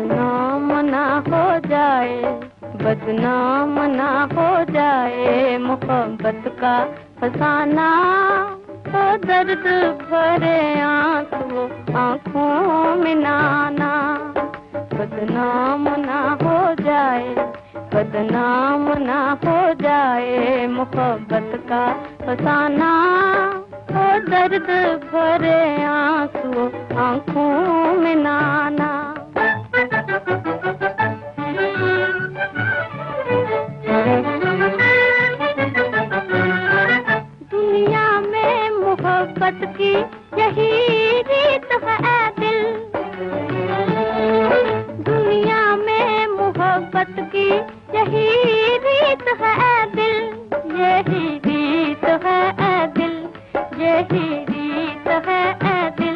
बदनाम ना हो जाए, बदनाम ना हो जाए मोहब्बत का फसाना। ओ दर्द भरे आंसू आंखों में नाना। बदनाम ना हो जाए, बदनाम ना हो जाए मोहब्बत का फसाना। ओ दर्द भरे आंसू आंखों में नाना। दुनिया में मोहब्बत की यही रीत है दिल, दुनिया में मोहब्बत की यही रीत है दिल, यही रीत है दिल, यही रीत है दिल।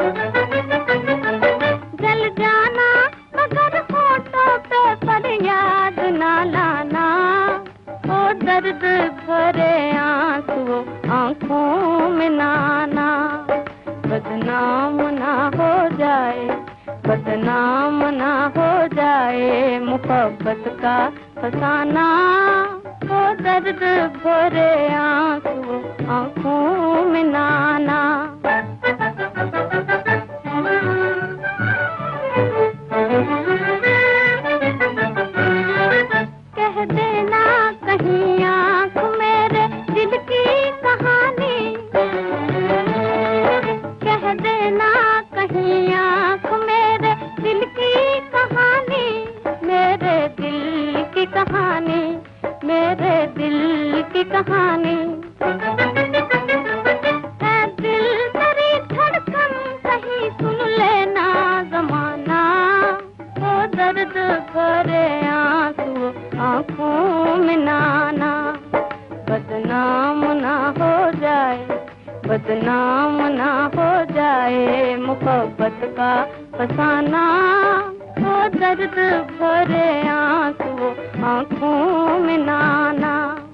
जल जाना मगर होठों पे फरियाद ना लाना। ओ दर्द भरे आंसू आंखों में नाना। बदनाम ना हो जाए, बदनाम ना हो जाए मोहब्बत का फसाना। ओ दर्द भरे आंसू आंखों में नाना। कह देना कहीं आंख मेरे दिल की कहानी, कह देना कहीं आंख मेरे दिल की कहानी, मेरे दिल की कहानी, मेरे दिल की कहानी। ऐ दिल तेरी धड़कन कहीं सुन लेना ज़माना। ओ दर्द भरे आंसू आंखों में नाना। बदनाम ना हो जाए, बदनाम ना हो जाए मोहब्बत का फसाना। ओ दर्द भरे आंसू आंखों में नाना।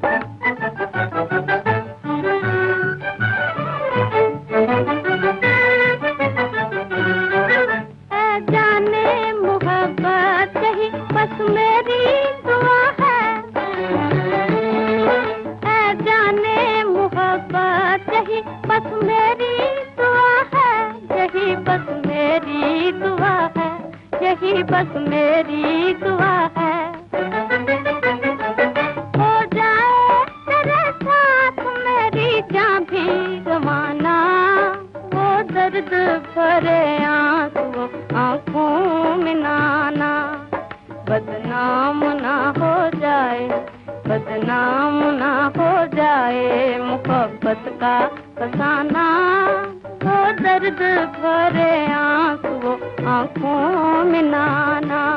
ऐ जाने मोहब्बत यही बस मेरी दुआ है, ऐ जाने मोहब्बत यही बस मेरी दुआ है, यही बस मेरी दुआ है, यही बस मेरी दुआ है। हो जाए तेरे साथ मेरी जान भी गवाना। वो दर्द भरे आंसू आंखों में नाना। बदनाम ना हो जाए, बदनाम ना हो जाए मोहब्बत का फसाना। वो दर्द भरे आंसू आंखों में नाना।